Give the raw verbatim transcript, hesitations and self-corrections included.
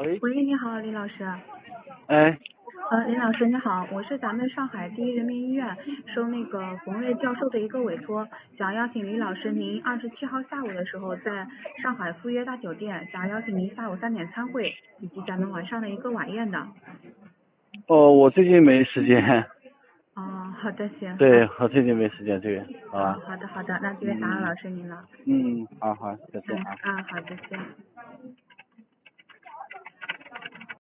喂， 喂，你好，李老师。 哎， 呃，林老师你好，我是咱们上海第一人民医院收那个冯瑞教授的一个委托，想邀请李老师您二十七号下午的时候在上海赴约大酒店，想邀请您下午三点参会，以及咱们晚上的一个晚宴的。 哦，我最近没时间。 哦，好的，行。 对， 好我最近没时间，这个，好好吧。 好的好的，那今天打扰老师您了。 嗯，好好，再见嗯啊。 啊，好的，行。